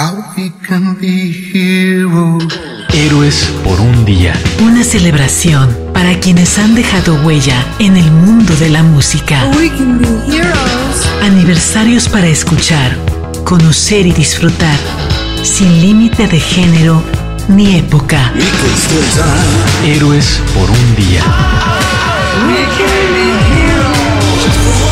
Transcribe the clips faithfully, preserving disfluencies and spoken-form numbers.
we can be heroes. Héroes por un día. Una celebración para quienes han dejado huella en el mundo de la música. We can be heroes. Aniversarios para escuchar, conocer y disfrutar, sin límite de género ni época. Héroes por un día. We can be heroes.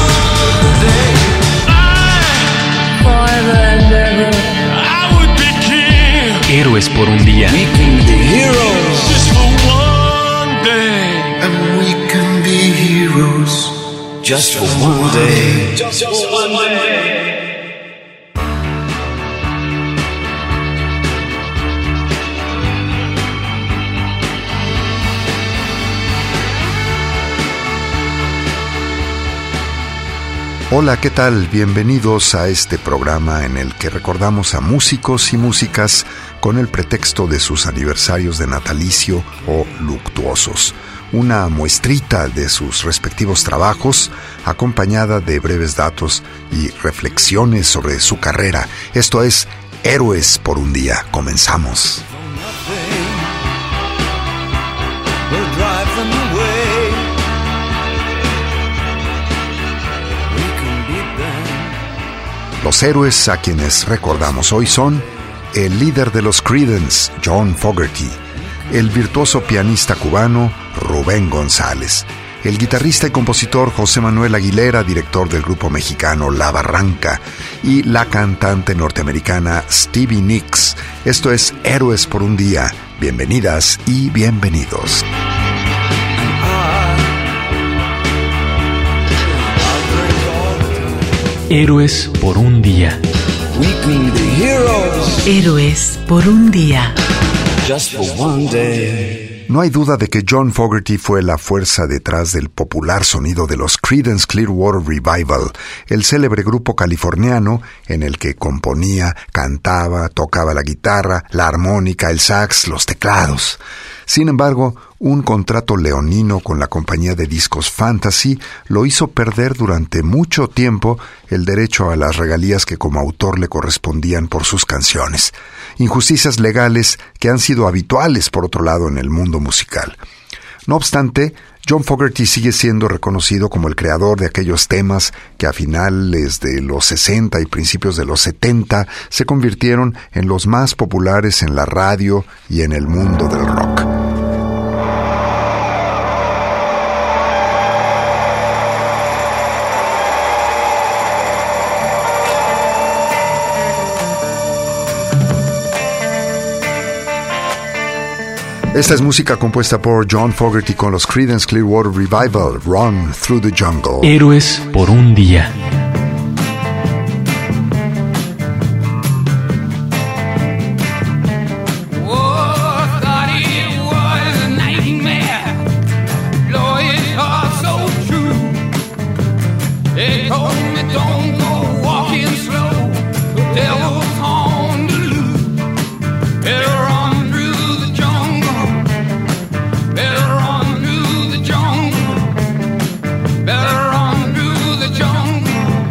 Héroes por un día. We can be heroes. Just for one day. And we can be heroes. Just for one day. Just for one day. Hola, ¿qué tal? Bienvenidos a este programa en el que recordamos a músicos y músicas con el pretexto de sus aniversarios de natalicio o luctuosos. Una muestrita de sus respectivos trabajos, acompañada de breves datos y reflexiones sobre su carrera. Esto es Héroes por un día. Comenzamos. Los héroes a quienes recordamos hoy son el líder de los Creedence, John Fogerty, el virtuoso pianista cubano Rubén González, el guitarrista y compositor José Manuel Aguilera, director del grupo mexicano La Barranca, y la cantante norteamericana Stevie Nicks. Esto es Héroes por un día. Bienvenidas y bienvenidos. Héroes por un día. We can be heroes. Héroes por un día. Just for one day. No hay duda de que John Fogerty fue la fuerza detrás del popular sonido de los Creedence Clearwater Revival, el célebre grupo californiano en el que componía, cantaba, tocaba la guitarra, la armónica, el sax, los teclados. Sin embargo, un contrato leonino con la compañía de discos Fantasy lo hizo perder durante mucho tiempo el derecho a las regalías que como autor le correspondían por sus canciones. Injusticias legales que han sido habituales, por otro lado, en el mundo musical. No obstante, John Fogerty sigue siendo reconocido como el creador de aquellos temas que a finales de los sesenta y principios de los setenta se convirtieron en los más populares en la radio y en el mundo del rock. Esta es música compuesta por John Fogerty con los Creedence Clearwater Revival, Run Through the Jungle. Héroes por un día. Better run through the jungle.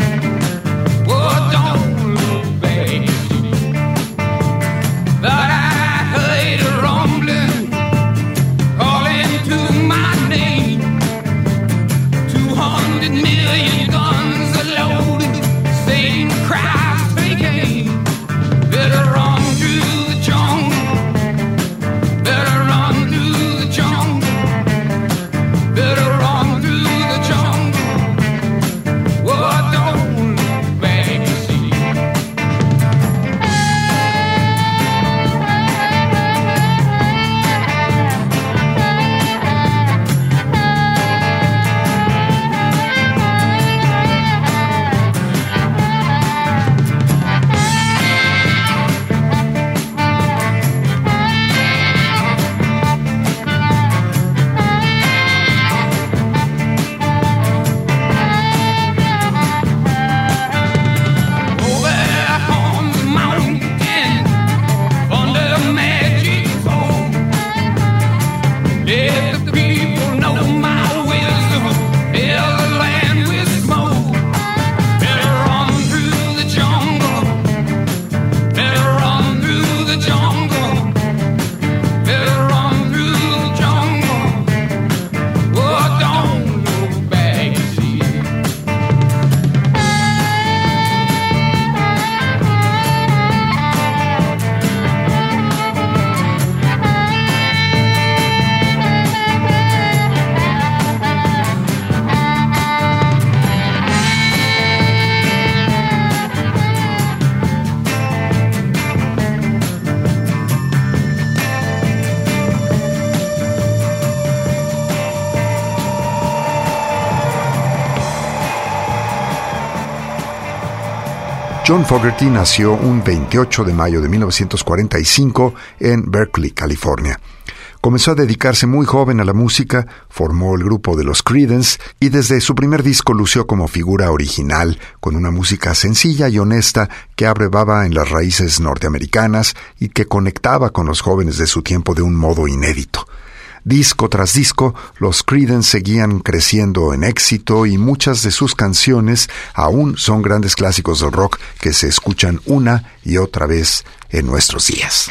John Fogerty nació un veintiocho de mayo de mil novecientos cuarenta y cinco en Berkeley, California. Comenzó a dedicarse muy joven a la música, formó el grupo de los Creedence y desde su primer disco lució como figura original, con una música sencilla y honesta que abrevaba en las raíces norteamericanas y que conectaba con los jóvenes de su tiempo de un modo inédito. Disco tras disco, los Creedence seguían creciendo en éxito y muchas de sus canciones aún son grandes clásicos del rock que se escuchan una y otra vez en nuestros días.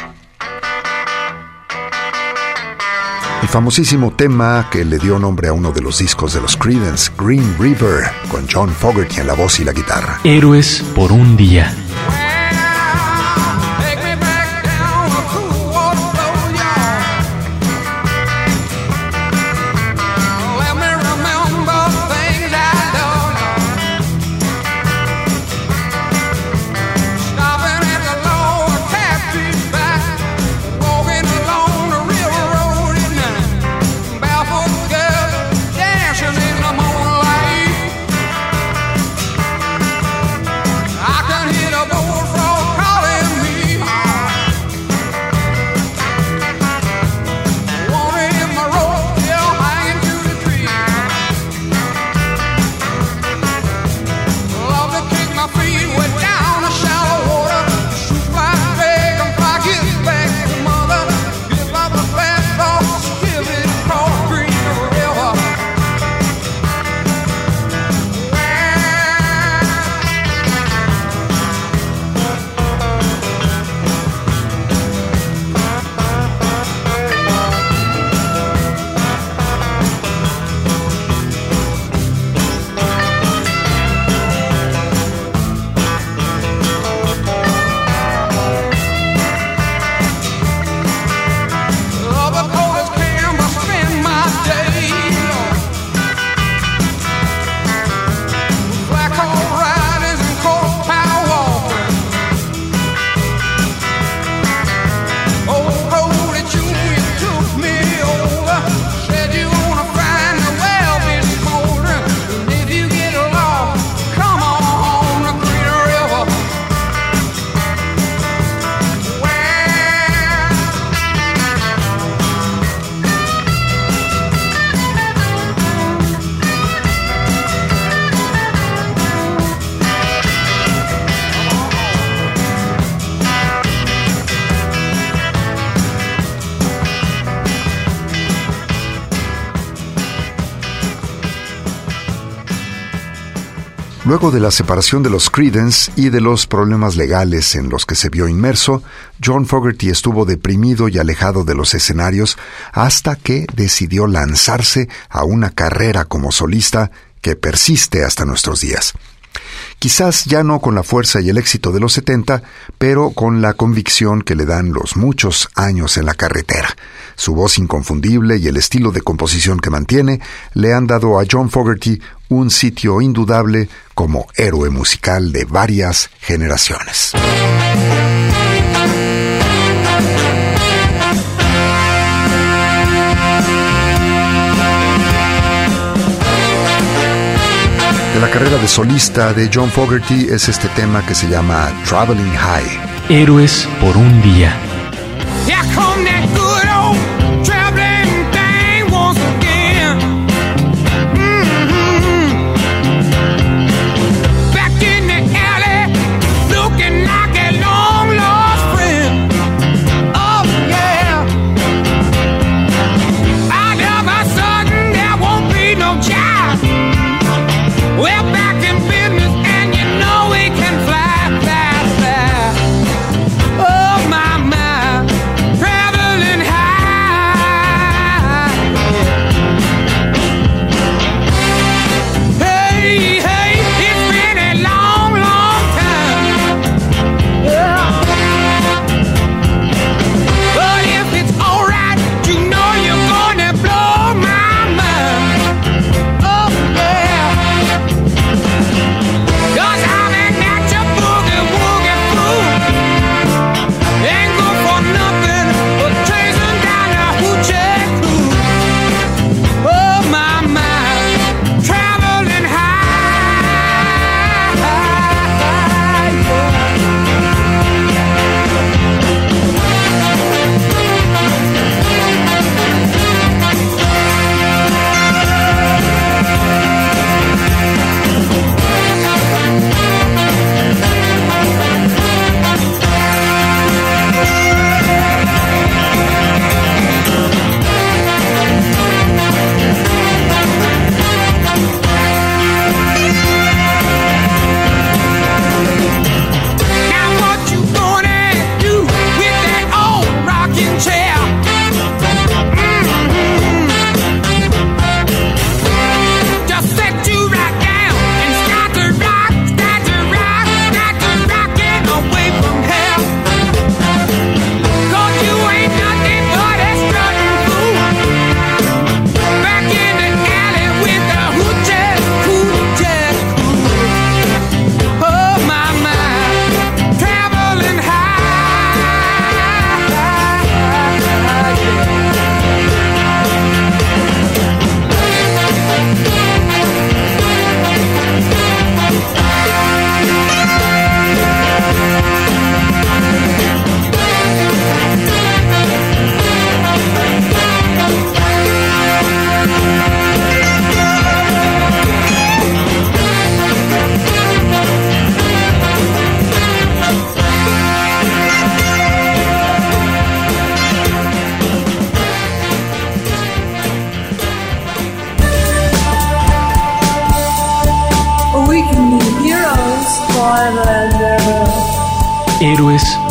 El famosísimo tema que le dio nombre a uno de los discos de los Creedence, Green River, con John Fogerty en la voz y la guitarra. Héroes por un día. Luego de la separación de los Creedence y de los problemas legales en los que se vio inmerso, John Fogerty estuvo deprimido y alejado de los escenarios hasta que decidió lanzarse a una carrera como solista que persiste hasta nuestros días. Quizás ya no con la fuerza y el éxito de los setenta, pero con la convicción que le dan los muchos años en la carretera. Su voz inconfundible y el estilo de composición que mantiene le han dado a John Fogerty un sitio indudable como héroe musical de varias generaciones. De la carrera de solista de John Fogerty es este tema que se llama Traveling High. Héroes por un día. Oh my, my, traveling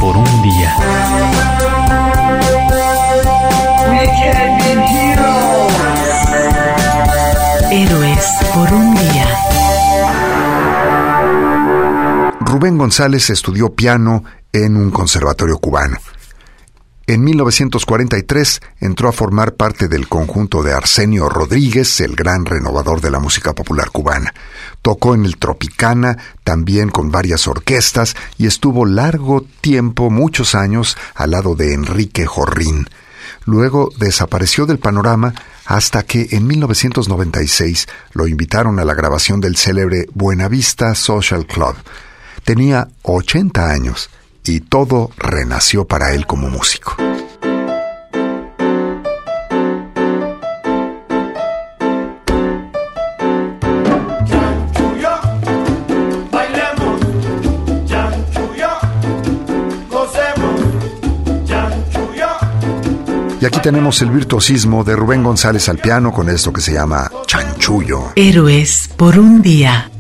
por un día. Héroes por un día. Rubén González estudió piano en un conservatorio cubano. En mil novecientos cuarenta y tres entró a formar parte del conjunto de Arsenio Rodríguez, el gran renovador de la música popular cubana. Tocó en el Tropicana, también con varias orquestas, y estuvo largo tiempo, muchos años, al lado de Enrique Jorrín. Luego desapareció del panorama hasta que en mil novecientos noventa y seis lo invitaron a la grabación del célebre Buenavista Social Club. Tenía ochenta años y todo renació para él como músico. Y aquí tenemos el virtuosismo de Rubén González al piano con esto que se llama chanchullo. Héroes por un día.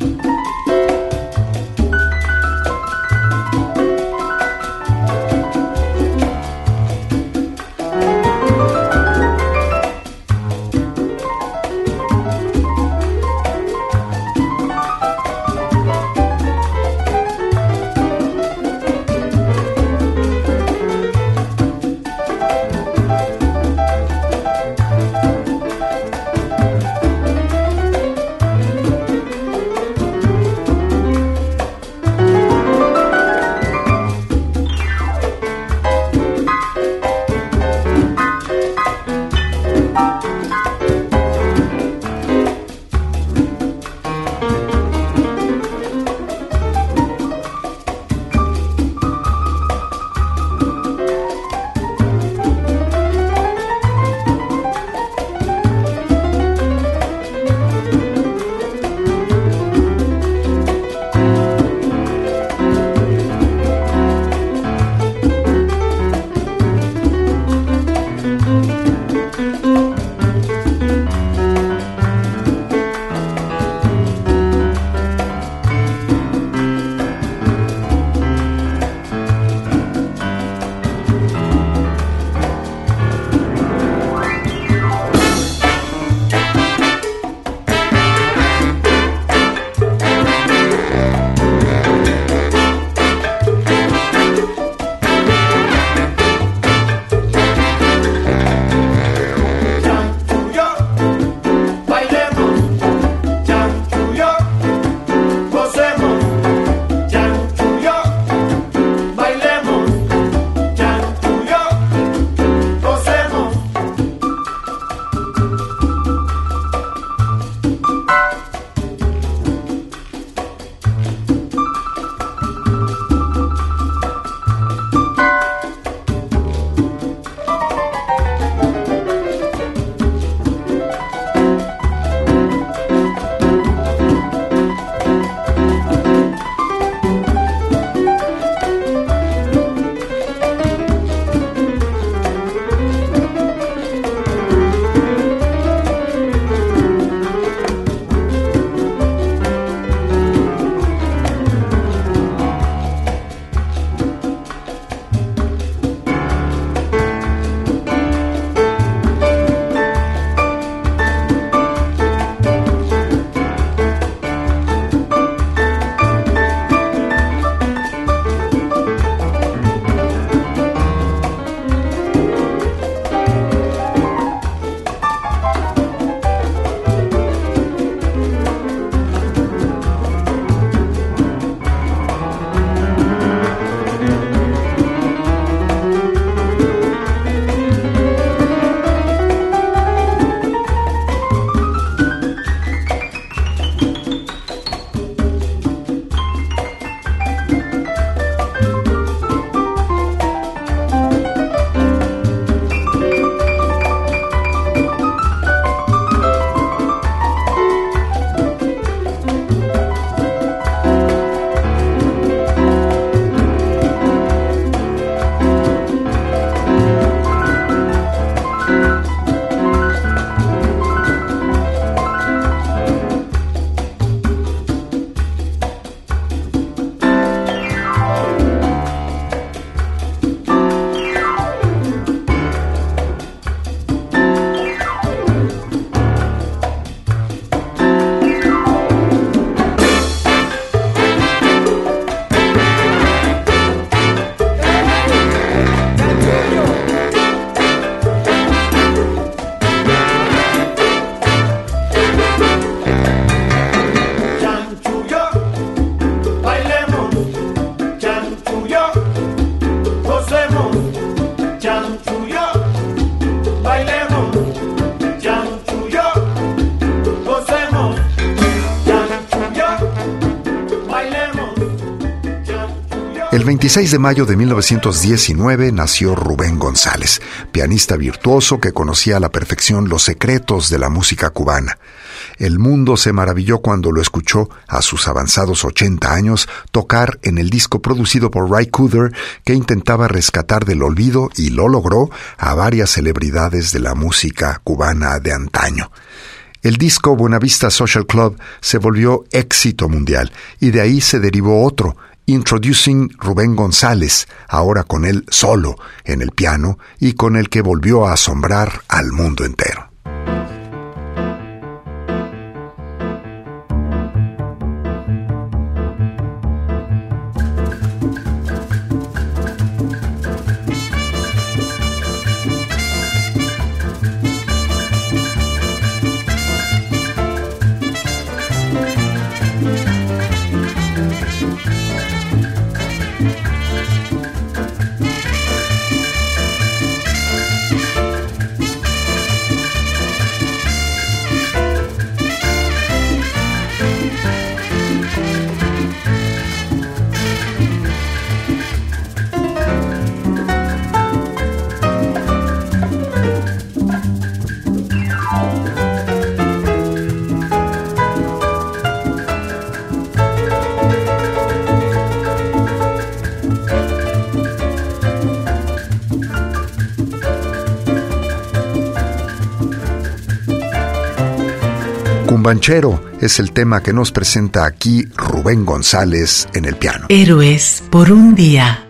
El veintiséis de mayo de mil novecientos diecinueve nació Rubén González, pianista virtuoso que conocía a la perfección los secretos de la música cubana. El mundo se maravilló cuando lo escuchó, a sus avanzados ochenta años, tocar en el disco producido por Ry Cooder, que intentaba rescatar del olvido, y lo logró, a varias celebridades de la música cubana de antaño. El disco Buenavista Social Club se volvió éxito mundial, y de ahí se derivó otro, Introducing Rubén González, ahora con él solo en el piano, y con el que volvió a asombrar al mundo entero. Cumbanchero es el tema que nos presenta aquí Rubén González en el piano. Héroes por un día.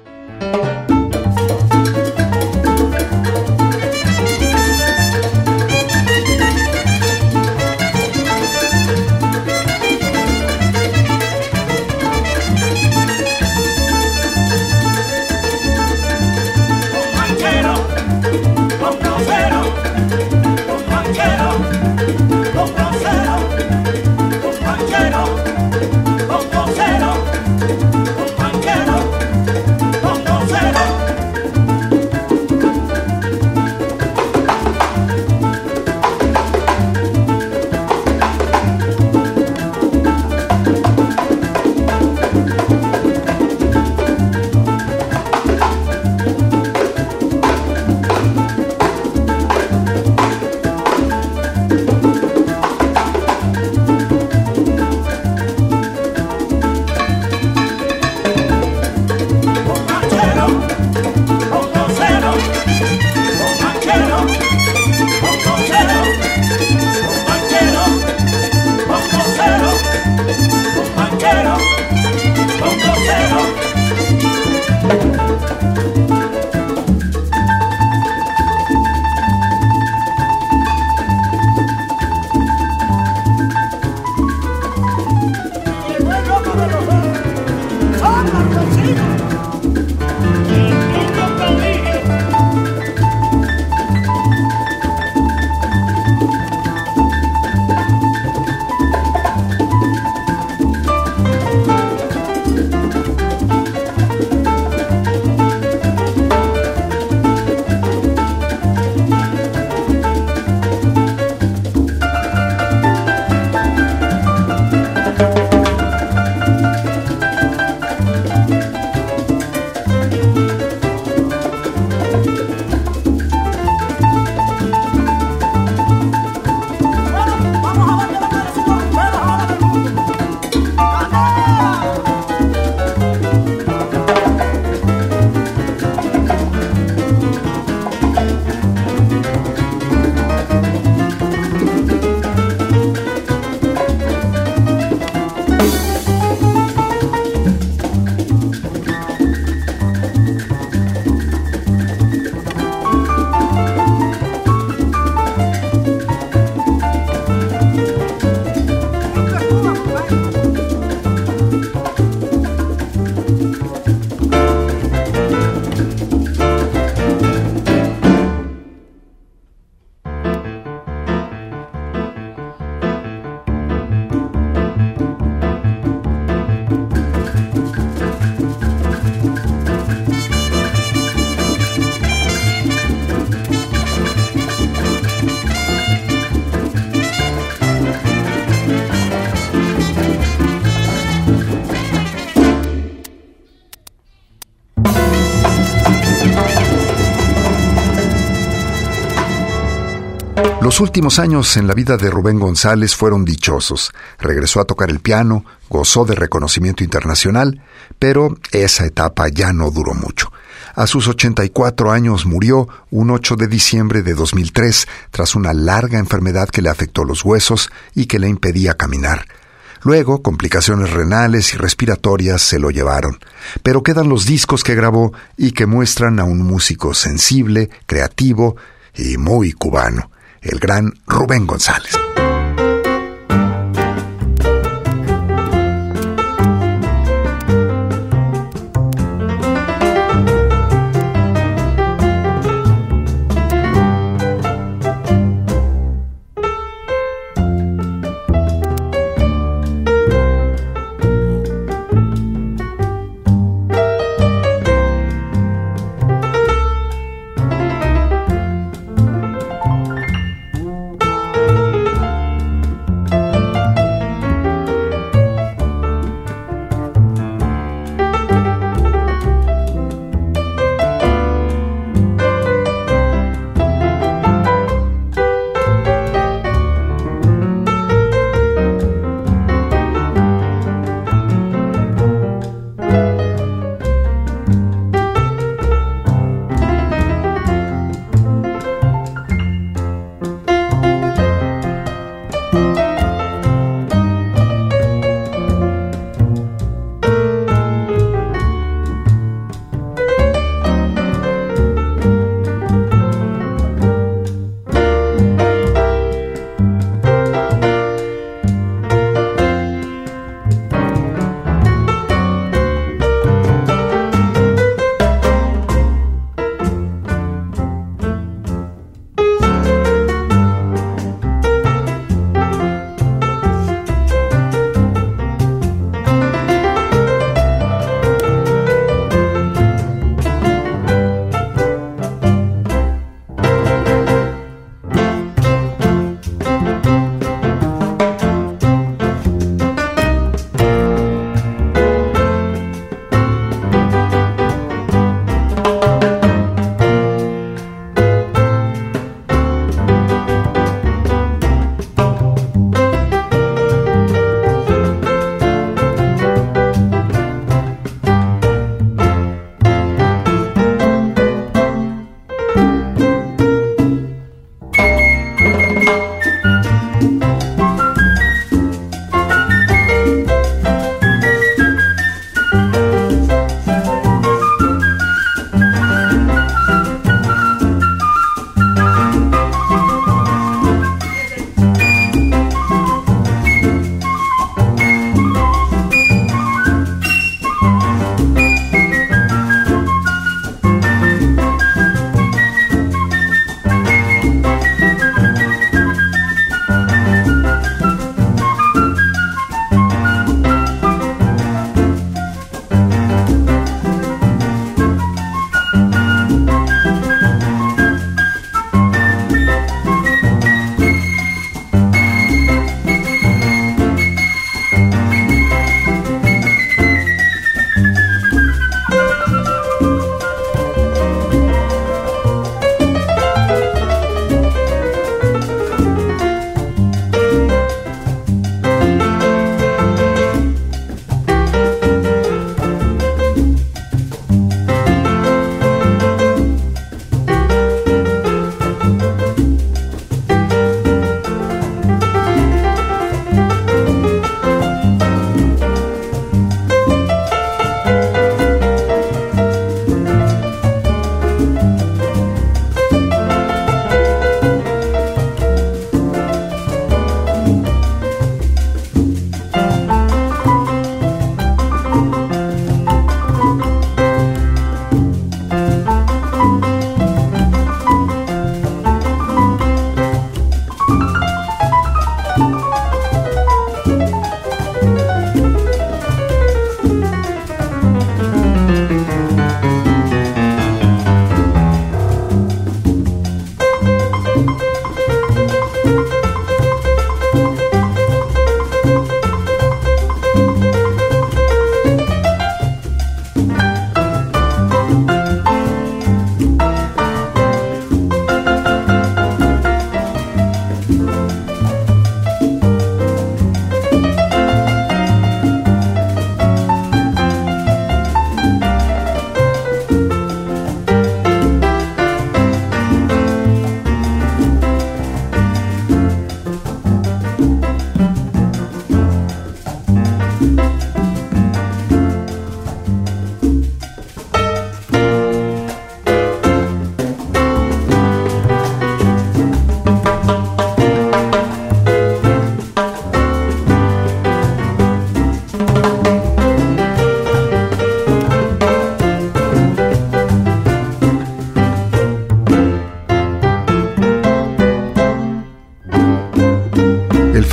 Los últimos años en la vida de Rubén González fueron dichosos. Regresó a tocar el piano, gozó de reconocimiento internacional, pero esa etapa ya no duró mucho. A sus ochenta y cuatro años murió un ocho de diciembre de dos mil tres tras una larga enfermedad que le afectó los huesos y que le impedía caminar. Luego, complicaciones renales y respiratorias se lo llevaron. Pero quedan los discos que grabó y que muestran a un músico sensible, creativo y muy cubano, el gran Rubén González.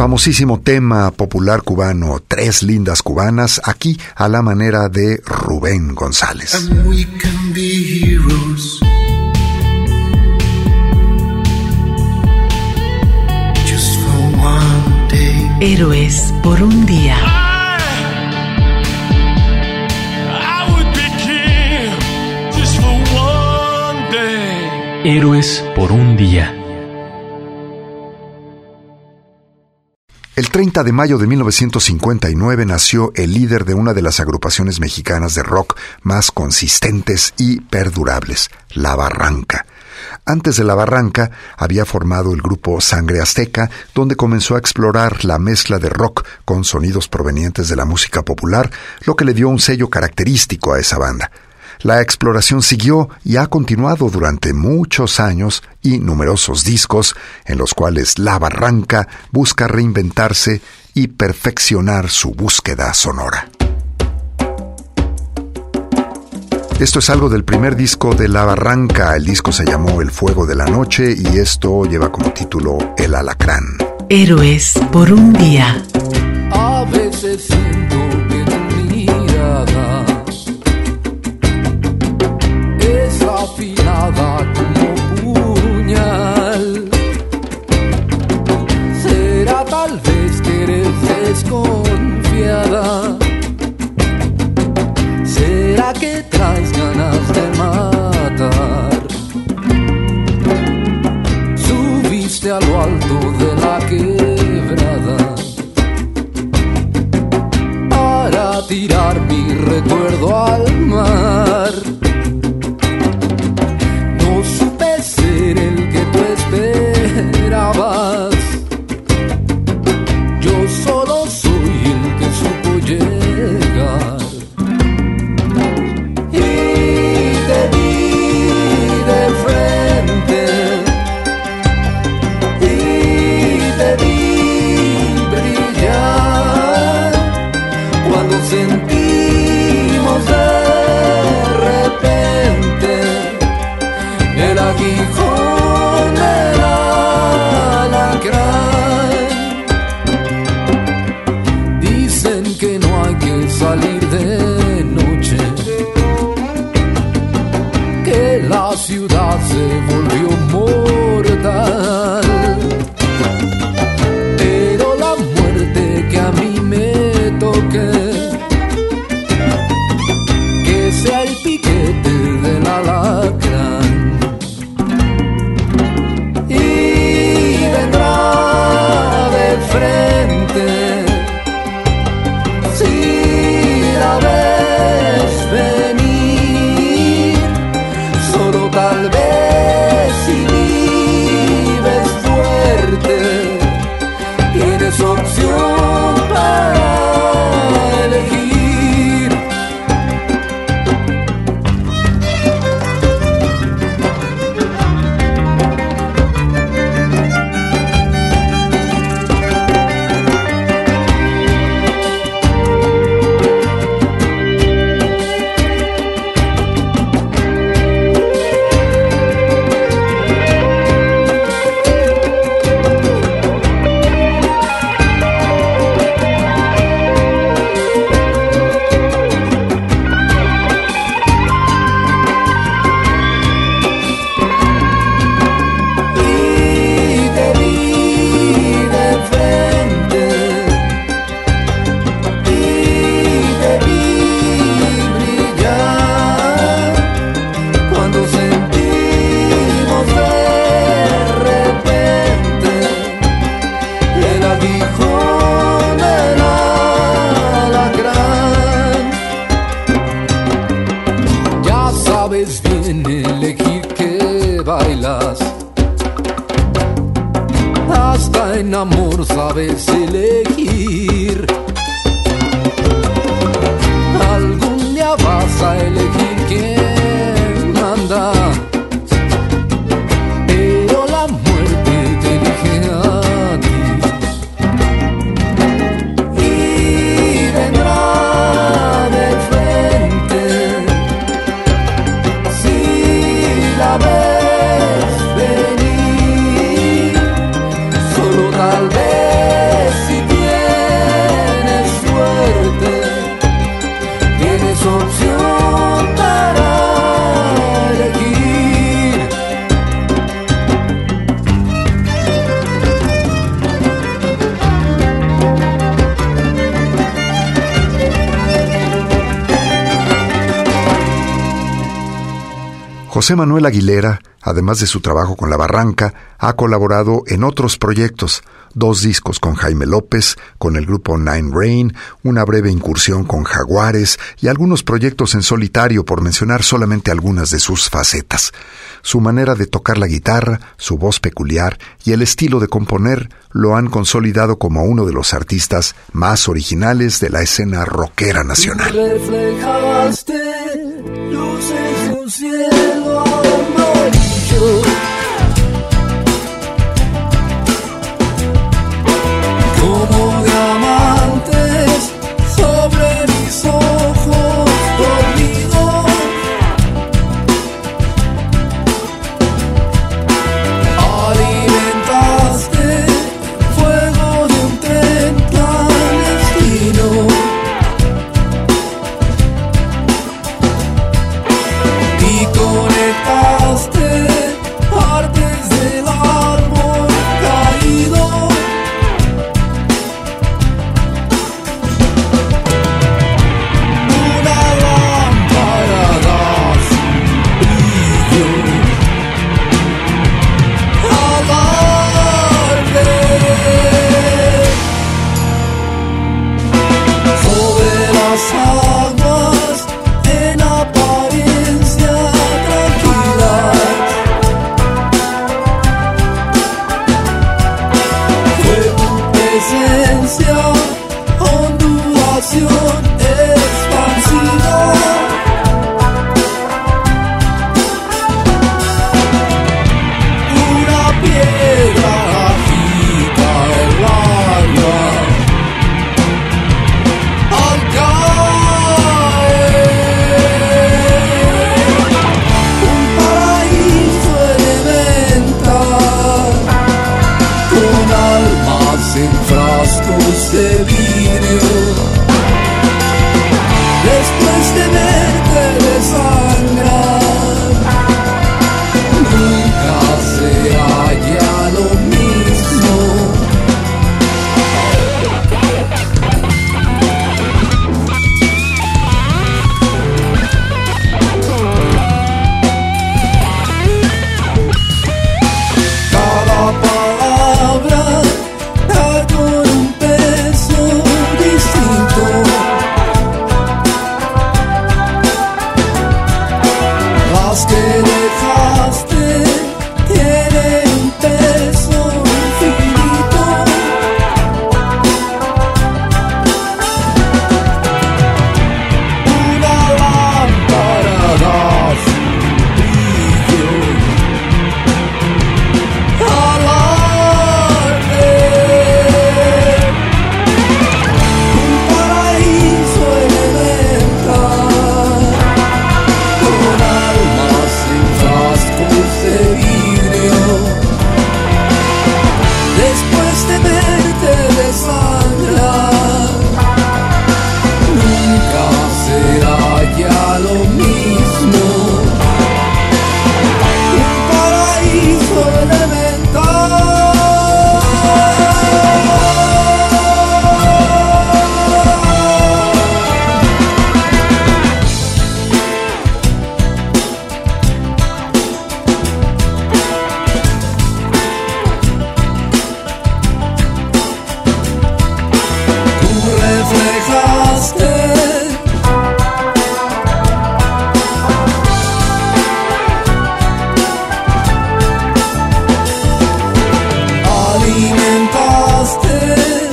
famosísimo tema popular cubano, Tres lindas cubanas, aquí a la manera de Rubén González. And we can be heroes. Just for one day. Héroes por un día. I would be king just for one day. Héroes por un día. El treinta de mayo de mil novecientos cincuenta y nueve nació el líder de una de las agrupaciones mexicanas de rock más consistentes y perdurables, La Barranca. Antes de La Barranca había formado el grupo Sangre Azteca, donde comenzó a explorar la mezcla de rock con sonidos provenientes de la música popular, lo que le dio un sello característico a esa banda. La exploración siguió y ha continuado durante muchos años y numerosos discos en los cuales La Barranca busca reinventarse y perfeccionar su búsqueda sonora. Esto es algo del primer disco de La Barranca. El disco se llamó El Fuego de la Noche y esto lleva como título El Alacrán. Héroes por un día. A veces siento que tu mirada es afilada como puñal. Será tal vez que eres desconfiada. Será que traes ganas de matar. Subiste a lo alto de la quebrada para tirar mi recuerdo al mar. No supe ser el que tú esperabas. Yo solo soy el que supo llegar. Y te vi de frente. Y te vi brillar. Cuando sentimos de repente el aguijón del alacrán. Dicen que no hay que salir de noche, que la ciudad se volvió mortal. Pero la muerte que a mí me toque, que sea el piquete del alacrán. Y vendrá de frente, si la ves venir, solo tal vez si vives fuerte, tienes opción para elegir. Hasta en amor sabes elegir. Algún día vas a elegir quién manda, pero la muerte te elige a ti. Y vendrá de frente, si la ves venir, solo tal vez José Manuel Aguilera, además de su trabajo con La Barranca, ha colaborado en otros proyectos, dos discos con Jaime López, con el grupo Nine Rain, una breve incursión con Jaguares y algunos proyectos en solitario, por mencionar solamente algunas de sus facetas. Su manera de tocar la guitarra, su voz peculiar y el estilo de componer lo han consolidado como uno de los artistas más originales de la escena rockera nacional. Reflejaste luz en un cielo amarillo, como diamantes sobre mis ojos dormidos. Alimentaste fuego de un tren clandestino y conectaste partes del árbol caído. Una lámpara da su brillo al arder sobre las aguas en apariencia tranquilas. Fue tu presencia, ondulación expansiva. Una piedra agita el agua al caer. Un paraíso elemental con almas en frascos de vidrio. Después de verte desangrar, nunca será ya lo mismo. Cada palabra cae con un peso distinto. Las que dejaste tienen un peso infinito. Una lámpara da su brillo al arder. Un paraíso elemental con almas en frascos de vidrio. Después de verte desangrar, nunca será ya lo mismo. Un paraíso elemental. Tú reflejaste alimentaste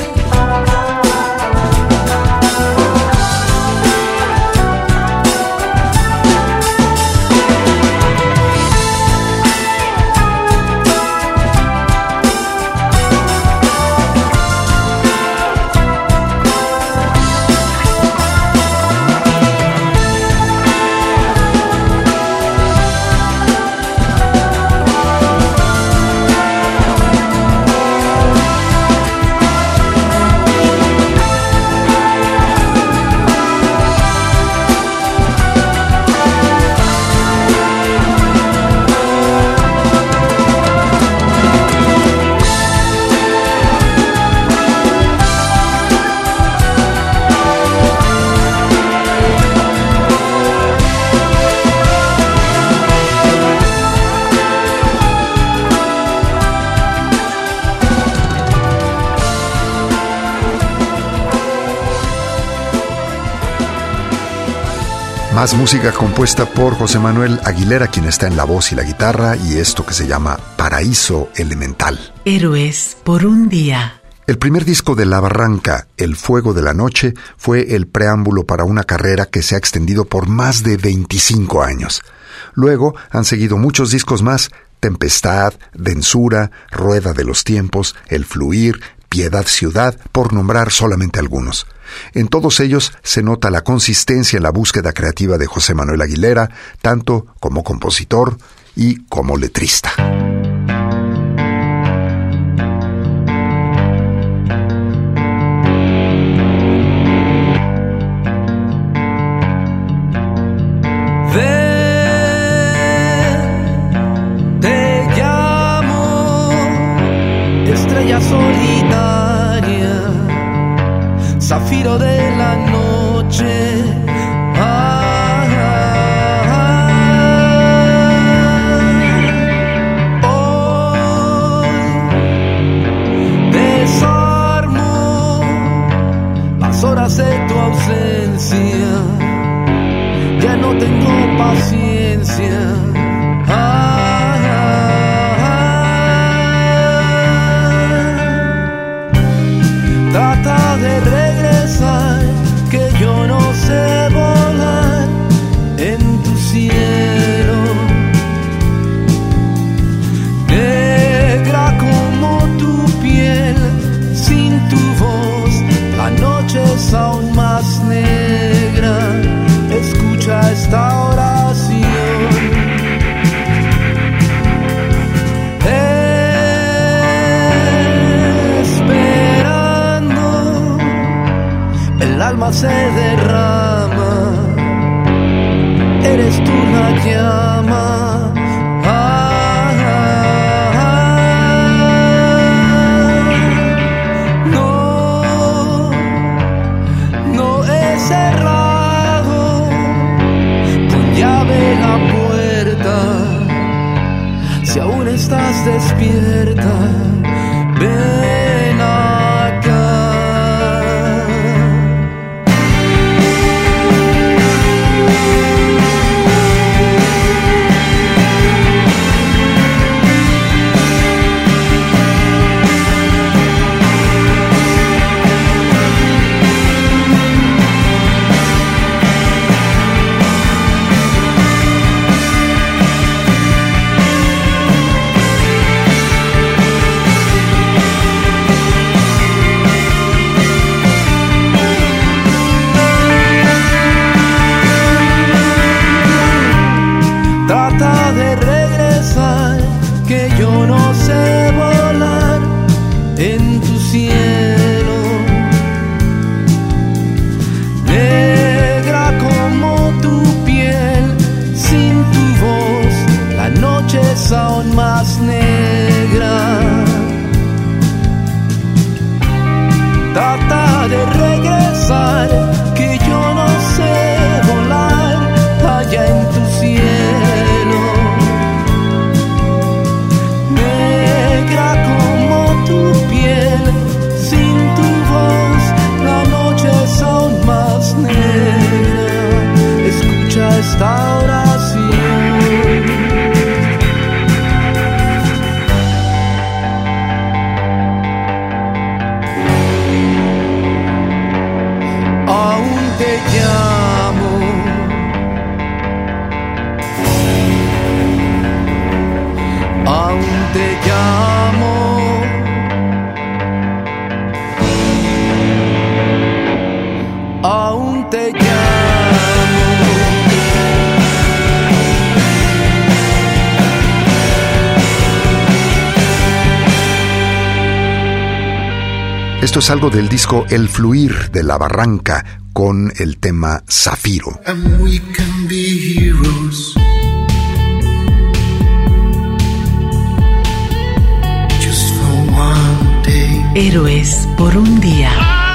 Más música compuesta por José Manuel Aguilera, quien está en la voz y la guitarra, y esto que se llama Paraíso Elemental. Héroes por un día. El primer disco de La Barranca, El Fuego de la Noche, fue el preámbulo para una carrera que se ha extendido por más de veinticinco años. Luego han seguido muchos discos más: Tempestad, Densura, Rueda de los Tiempos, El Fluir, Piedad Ciudad, por nombrar solamente algunos. En todos ellos se nota la consistencia en la búsqueda creativa de José Manuel Aguilera, tanto como compositor y como letrista. Ven, te llamo, estrella solitaria, zafiro de la noche. Ah, ah, ah. Hoy desarmo las horas de tu ausencia, ya no tengo paciencia. Ah, ah, ah. Trata de regresar, que yo no sé volar en tu cielo. Negra como tu piel, sin tu voz, la noche es aún más negra. Escucha esta oración. Esperando, el alma se derrama, eres tú la llama. Ah, ah, ah. No, no es cerrado, con llave la puerta, si aún estás despierta, ven acá. Trata de regresar, que yo no sé volar en tu cielo. Negra como tu piel, sin tu voz, la noche es aún más negra. Trata de regresar, que yo no sé volar allá en tu cielo. Negra como tu piel, sin tu voz, la noche es aún más negra. Escucha esta oración. Aún te llamo, aún te llamo, aún te llamo. Esto es algo del disco El Fluir de La Barranca, con el tema Zafiro. And we can be heroes. Just for one day. Héroes por un día.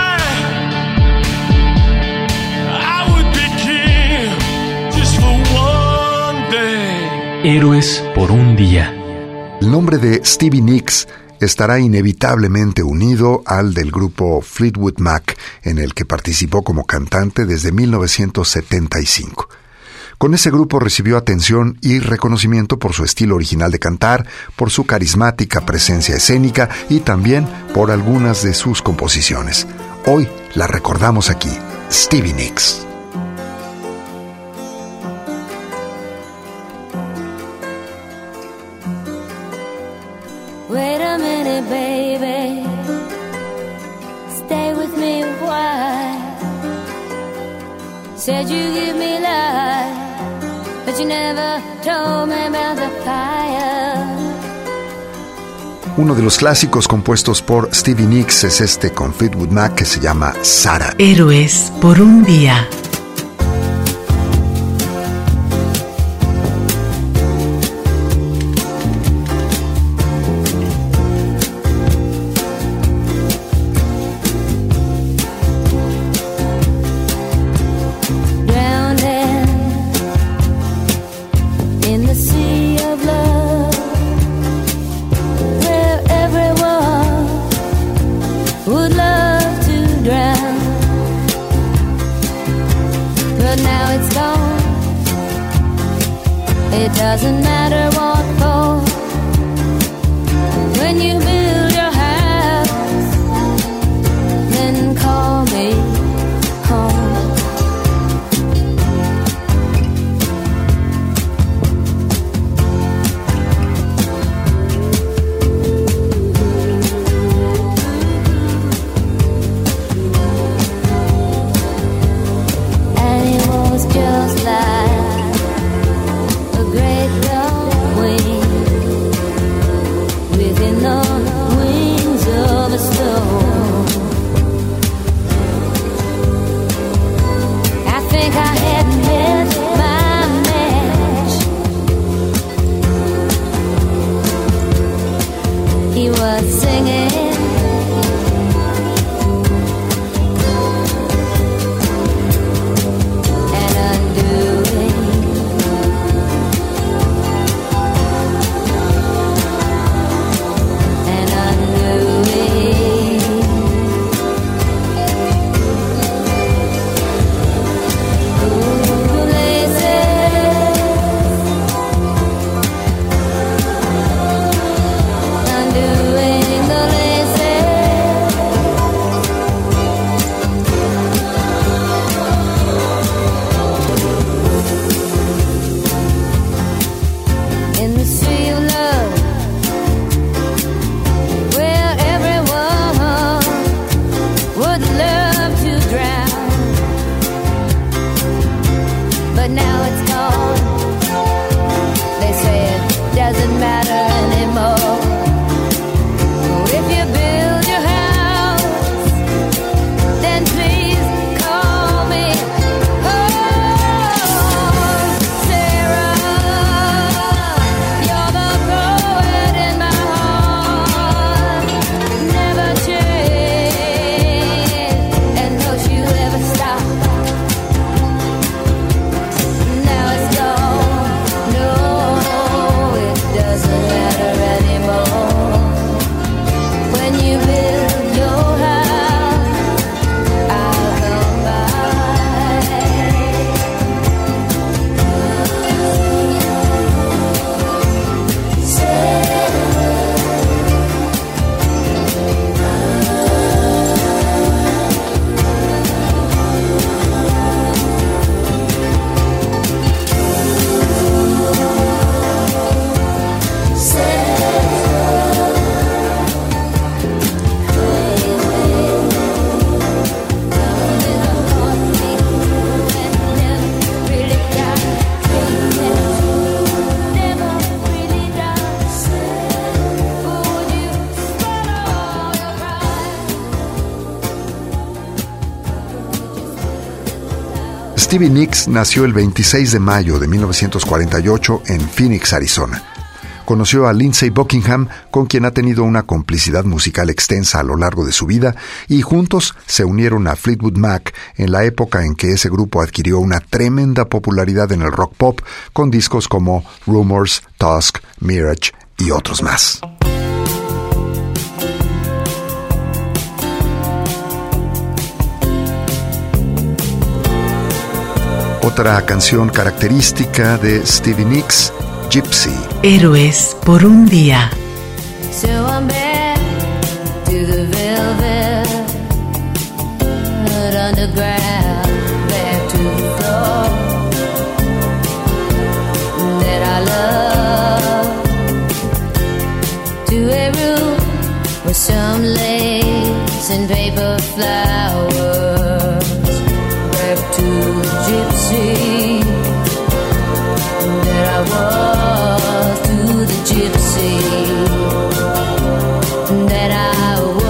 I would be king just for one day. Héroes por un día. El nombre de Stevie Nicks estará inevitablemente unido al del grupo Fleetwood Mac, en el que participó como cantante desde mil novecientos setenta y cinco. Con ese grupo recibió atención y reconocimiento por su estilo original de cantar, por su carismática presencia escénica y también por algunas de sus composiciones. Hoy la recordamos aquí, Stevie Nicks. Wait a minute, baby. Stay with me a while. Said you give me life, but you never told me about the fire. Uno de los clásicos compuestos por Stevie Nicks es este con Fleetwood Mac que se llama Sarah. Héroes por un día. It doesn't matter what for. When you build your house, then call me home. And it was just like great dark wind within the wings of a storm. I think I had met my match. He was singing, and undoing. Stevie Nicks nació el veintiséis de mayo de mil novecientos cuarenta y ocho en Phoenix, Arizona. Conoció a Lindsey Buckingham, con quien ha tenido una complicidad musical extensa a lo largo de su vida, y juntos se unieron a Fleetwood Mac en la época en que ese grupo adquirió una tremenda popularidad en el rock pop, con discos como Rumors, Tusk, Mirage y otros más. Otra canción característica de Stevie Nicks, Gypsy. Héroes por un día. So I'm back to the velvet underground, back to the floor that I love, to a room with some lace and paper flowers, back to the gypsy that I was, to the gypsy that I was.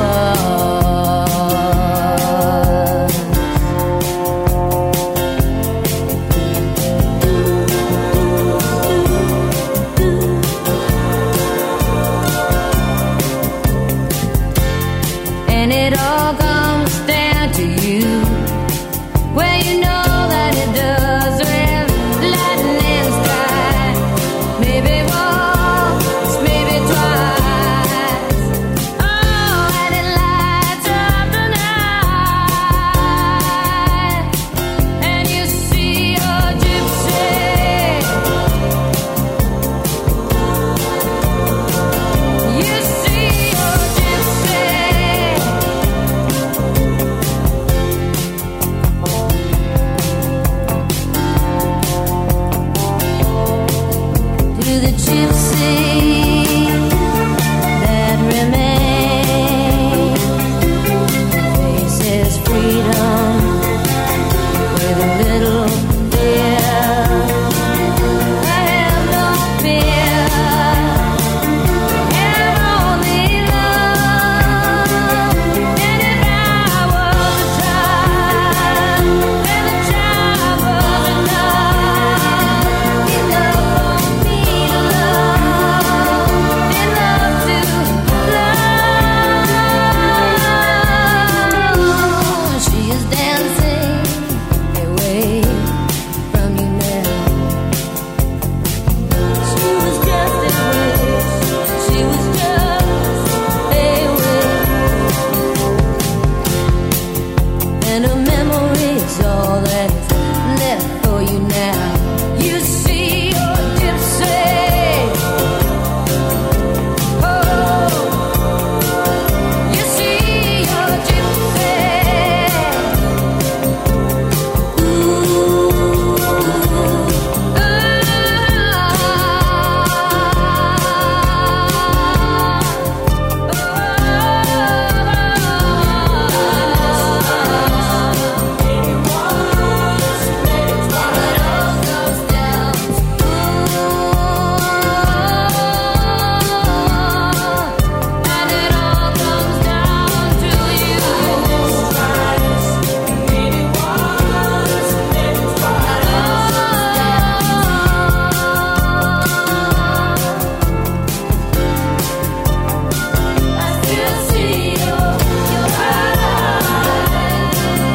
And it all comes down to you. Well, you know that it does with lightning strike. Maybe once, maybe twice. Oh, and it lights up the night. And you see your gypsy. You see your gypsy. To the gypsy that remains, faces freedom with a little fear. I have no fear, have only love. And if I was a child, and the child was enough, enough for me to love, enough to love. She is dancing away from you now. She was just a wish. She was just a wish. And a memory is all that's left for you now. You see your gypsy. Oh, you see your gypsy. And it all comes down to you. I still see your your eyes.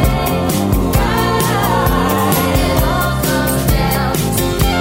And it all comes down to you.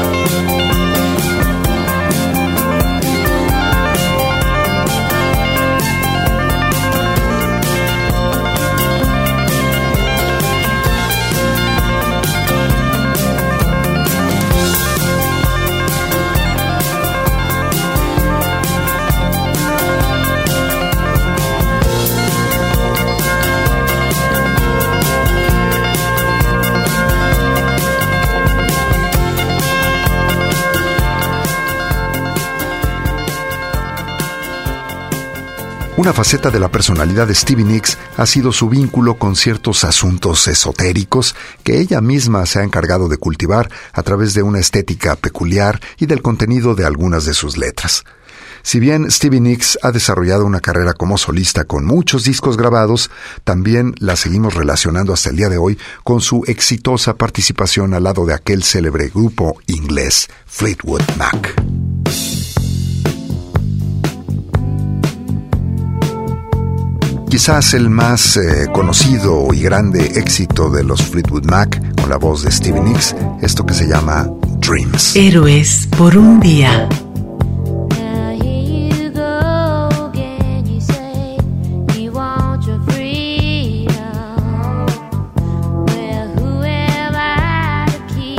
Una faceta de la personalidad de Stevie Nicks ha sido su vínculo con ciertos asuntos esotéricos que ella misma se ha encargado de cultivar a través de una estética peculiar y del contenido de algunas de sus letras. Si bien Stevie Nicks ha desarrollado una carrera como solista con muchos discos grabados, también la seguimos relacionando hasta el día de hoy con su exitosa participación al lado de aquel célebre grupo inglés Fleetwood Mac. Quizás el más eh, conocido y grande éxito de los Fleetwood Mac, con la voz de Stevie Nicks, esto que se llama Dreams. Héroes por un día. Now here you go again. You say you want your freedom. Well, who am I to keep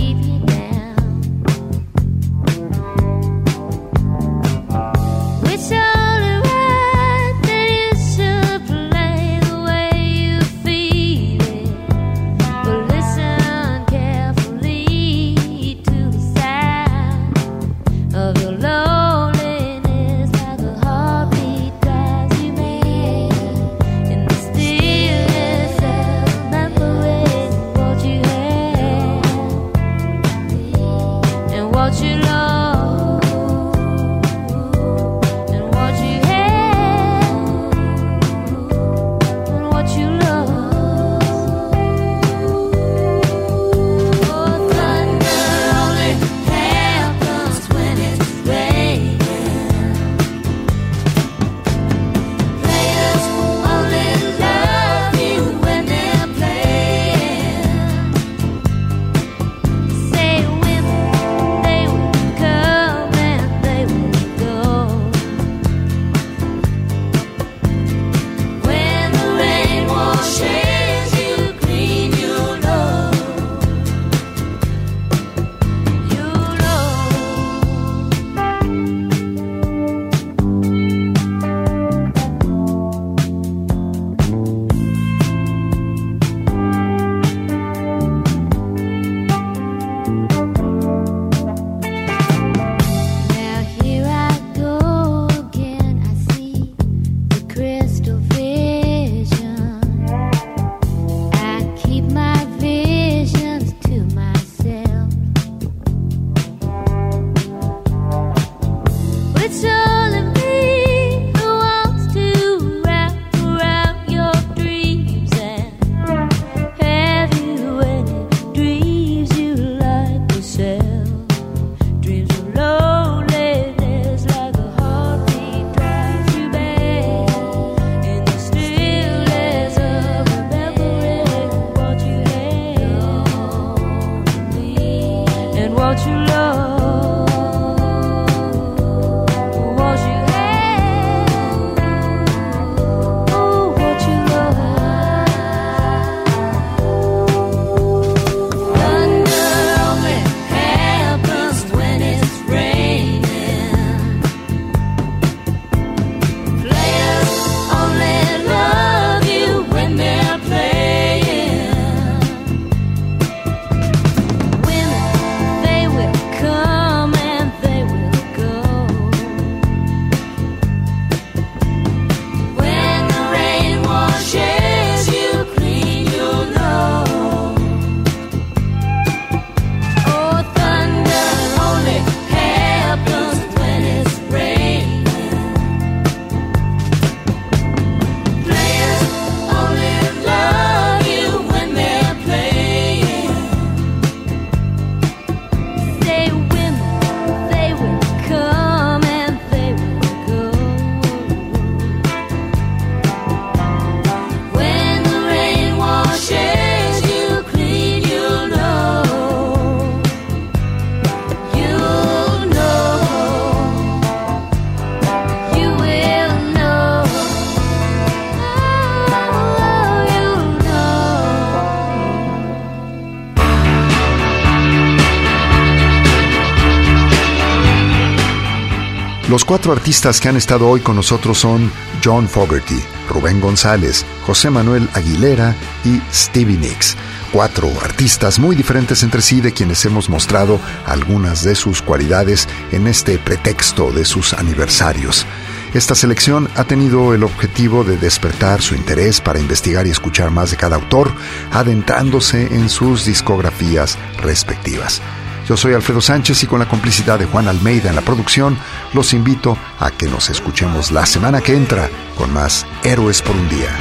Los cuatro artistas que han estado hoy con nosotros son John Fogerty, Rubén González, José Manuel Aguilera y Stevie Nicks. Cuatro artistas muy diferentes entre sí, de quienes hemos mostrado algunas de sus cualidades en este pretexto de sus aniversarios. Esta selección ha tenido el objetivo de despertar su interés para investigar y escuchar más de cada autor, adentrándose en sus discografías respectivas. Yo soy Alfredo Sánchez y con la complicidad de Juan Almeida en la producción, los invito a que nos escuchemos la semana que entra con más Héroes por un Día.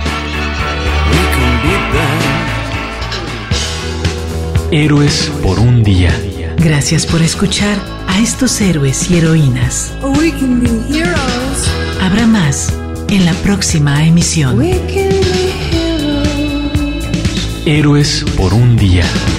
Héroes por un Día. Gracias por escuchar a estos héroes y heroínas. We can be heroes. Habrá más en la próxima emisión. We can be heroes. Héroes por un Día.